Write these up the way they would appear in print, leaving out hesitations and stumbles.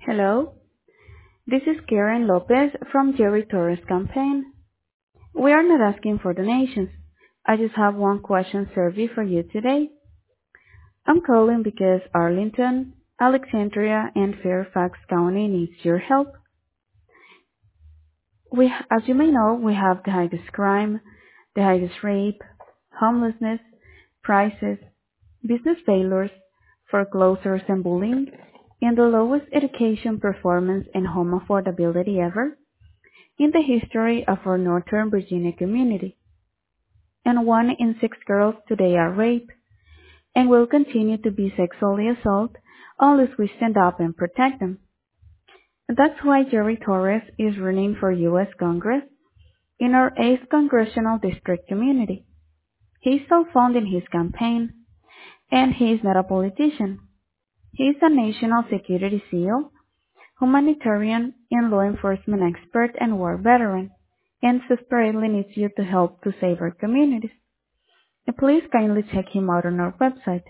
Hello, this is Karen Lopez from Jerry Torres campaign. We are not asking for donations. I just have one question survey for you today. I'm calling because Arlington, Alexandria, and Fairfax County needs your help. As you may know, we have the highest crime, the highest rape, homelessness, prices, business failures, foreclosures and bullying, and the lowest education performance and home affordability ever in the history of our Northern Virginia community. And 1 in 6 girls today are raped and will continue to be sexually assaulted unless we stand up and protect them. That's why Jerry Torres is running for U.S. Congress in our 8th Congressional District community. He's self-funding his campaign, and he is not a politician. He is a national security SEAL, humanitarian and law enforcement expert and war veteran, and desperately needs you to help to save our communities. Please kindly check him out on our website,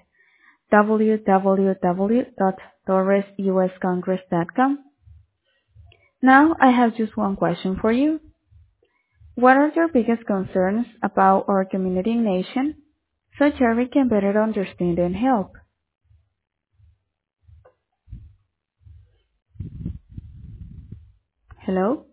www.torresuscongress.com. Now I have just one question for you. What are your biggest concerns about our community and nation so Jerry can better understand and help? Hello?